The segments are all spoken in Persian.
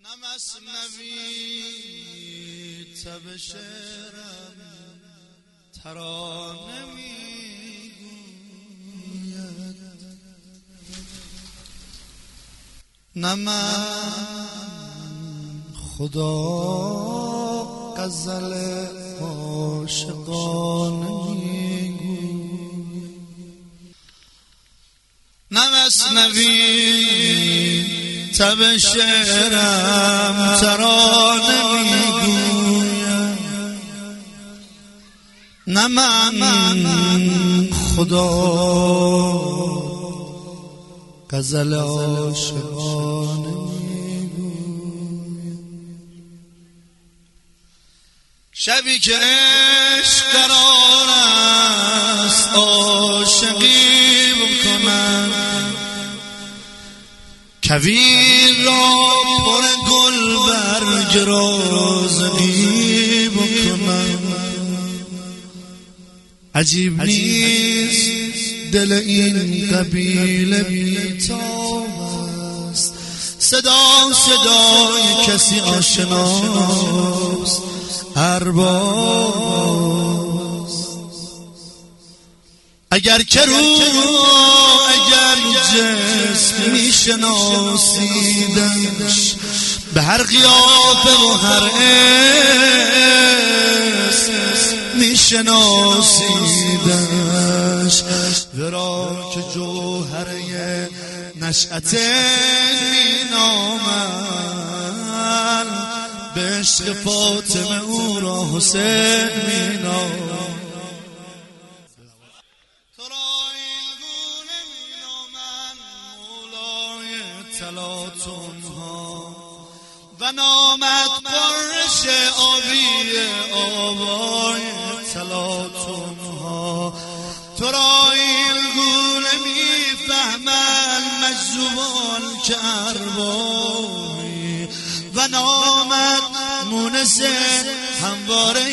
نمسنوی تب شعرم ترانه میگوید، نه من خدا غزل عاشقانه میگوید، نمسنوی تب شعرم ترانه میگوید، نه من خدا غزل عاشقانه میگوید. شبی که عشق قرار است عاشقی بکنم، کویر را پر گل برگ رازقی بکنم. عجیب نیست دل این قبیله بی‌تاب است، صدای کسی آشناست ارباست. اگر که رو اگر جسم میشناسیدش، به هر قیافه و هر اسم میشناسیدش، ورا که جوهره نشأت مینامد، به عشق فاطمه او را حسین مینامد. و نامت قرش آبی آوای تلاتون ها، تو را این گونه میفهمن مجذوبان که اربابی، و نامت مونس همواره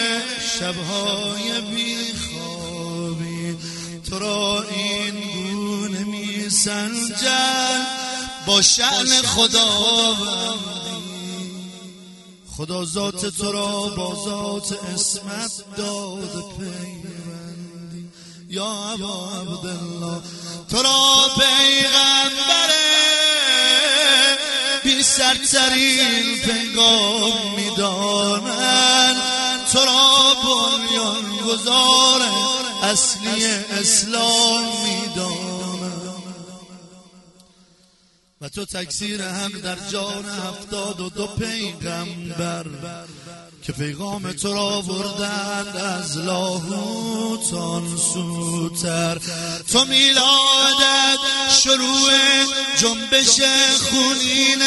شبهای بیخوابی. تو را این گونه میسنجن با شأن خداوندی، خدا ذات تو را با ذات اسمت داد پیوندی. یا ابا عبدالله تو را پیغمبر بی سرترین پیغام میدانند، تو را بنیان گذار اصلی اسلام میدانند، و تو تکثیر حق در جان 72 پیغمبر که پیغام تو را آوردند از لاهوتان سوتر. تو میلادت شروع جنبش خونین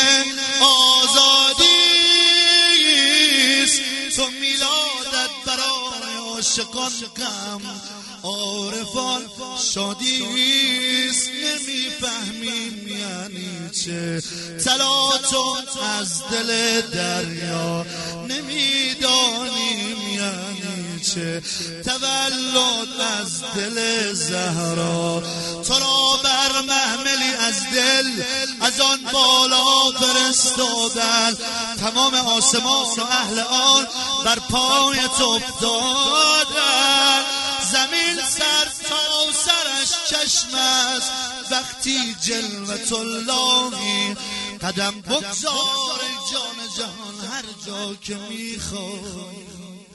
آزادیست، تو میلادت برای عاشقان غم عارفان شادیست. نمیفهمیم یعنی چه طلاتون از دل دریا، نمیدانیم یعنی چه تولد از دل زهرا. تو را بر محملی از دل از آن بالا فرستادن، تمام آسمان و اهل آن بر پایت افتادن. زمین سر تا سرش چشم است، وقتی جلوت اللهی قدم بگذار جان جهان هر جا که میخوای.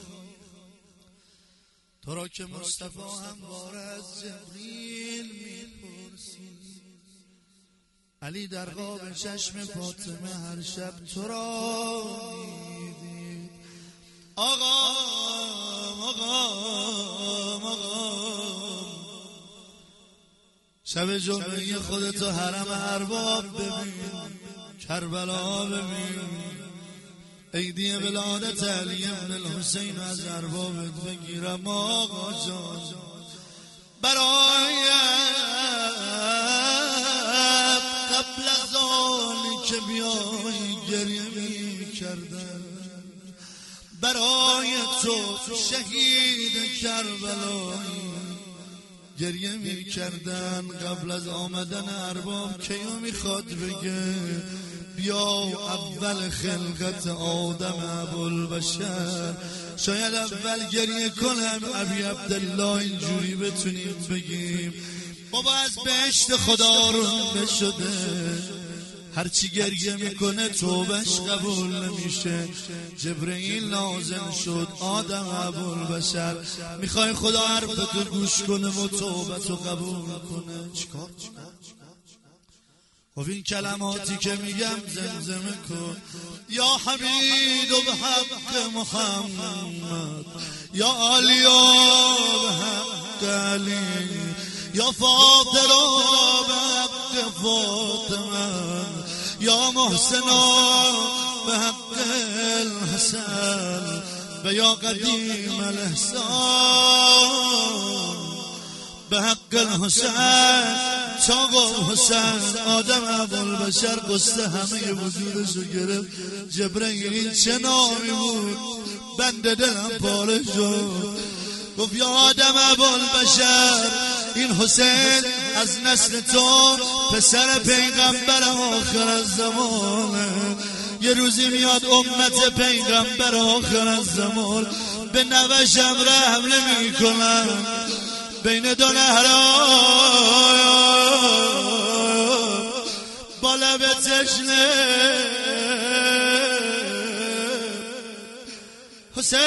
تو را که مصطفی همواره از جبریل میپرسی، علی در قاب چشم فاطمه هر شب تو را میدید. آقا شب جمعه خودتو حرم ارباب ببین، کربلا ببین، عیدی ولادت علی بن الحسین از اربابت بگیرم. آقا جان برای قبل از آنی که بیایی گریه میکردن، برای تو شهید کربلایی گریه میکردن. قبل از آمدن ارباب کیو میخواد بگه بیا اول خلقت آدم ابوالبشر، شاید اول گریه کنم ابی عبدالله اینجوری بتونیم بگیم بابا از بهشت خدا رو شده، هرچی گریه میکنه توبش قبول نمیشه. جبرئیل نازل شد آدم ابوالبشر، میخوای خدا حرفتو گوش کنه و توبتو قبول کنه، چیکار؟ خب این کلماتی که میگم زمزمه کن. یا حمید و به حق محمد، یا علی و به حق علی، یا فاطر و به حق فاطمه، یا محسن به حق الحسن، و یا قدیم الاحسان به حق الحسین. چاقو حسین آدم ابوالبشر قصه همه وجودشو گرفت. جبرئیل چه نامی بود، بنده دلم پاره شد. گفت یا آدم ابوالبشر، این حسین از نسل تو پسر پیغمبر آخر الزمانه. یه روزی میاد امت پیغمبر آخر الزمان به نوشم رحم نمی‌کنن، بین دو نهرها با لب تشنه حسین.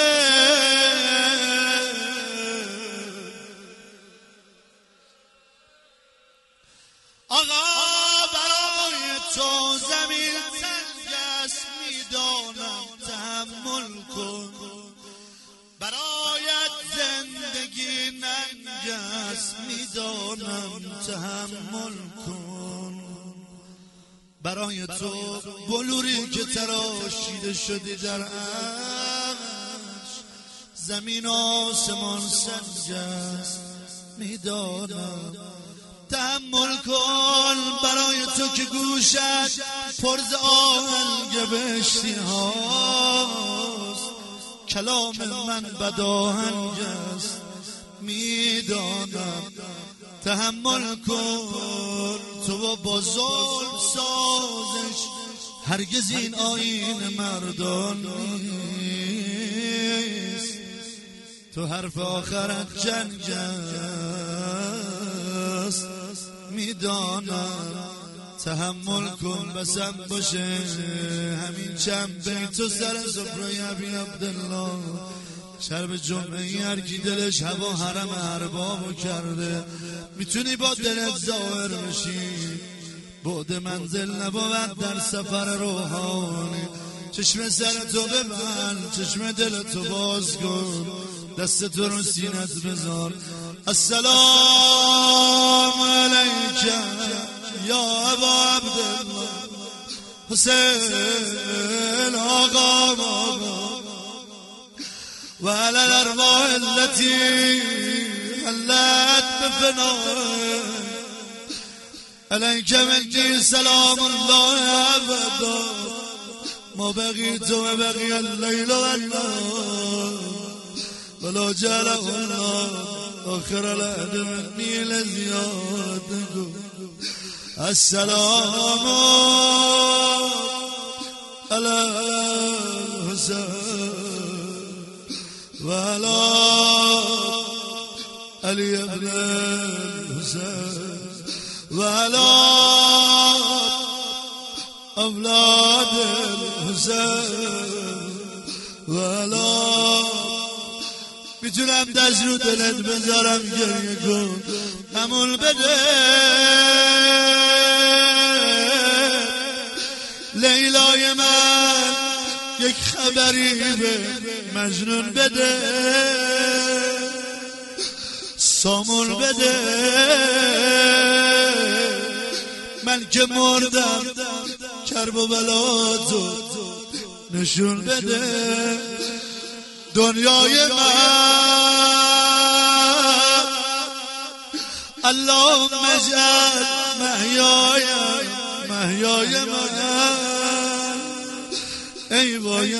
آقا برای تو زمین تنگ است میدانم، تحمل کن. برایت زندگی ننگ است میدانم، تحمل کن. برای تو بلوری که تراشیده شدی در عرش، زمین آسمان سنگ است میدانم، تحمل کن. برای تو که گوشت پرز آهنگ بهشتی هاست، کلام من بداهنگ است میدانم، تحمل کن. تو با ظلم سازش هرگز این آیین مردان نیست. تو حرف آخرت جنگ است میدانم، تحمل کن. بسم باشه همین چند بیت و سر سفره ابی عبدالله. شرب جمعه هر کی دلش هوا حرم اربابو کرده، میتونی با دلت ظاهر بشی. بعد منزل نبود در سفر روحانی. چشم سرتو ببند، چشم دلتو باز کن، دستتو رو سینت بذار. السلام علیکم یا ابا عبدالله حسین آقا و علی الارواح التي حلت بفنائك علیک منی سلام الله ابدا ما بقیت و بقی اللیل و النهار ولا جعله الله آخر العهد منی لزیارتکم. السلام علی الحسین و علی علی ابن الحسین و علی اولاد الحسین و علی. میتونم دست رو دلت بذارم گریه کن، همون بده لیلای من، یک خبری به مجنون بده، سامون بده من که مردم، کرب و بلاتو نشون بده. دنیای من اللهم اجعل محیای من، ای وای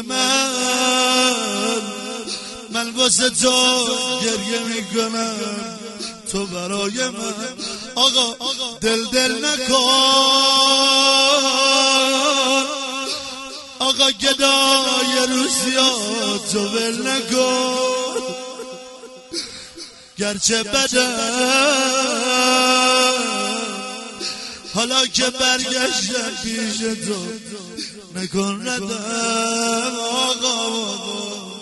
من واسه تو گریه میکنم، تو برای من. آقا دل نکن آقا گدای روسیاتو ول نکن، گرچه بده حالا که برگشتم پیش تو، نکن ردم آقا.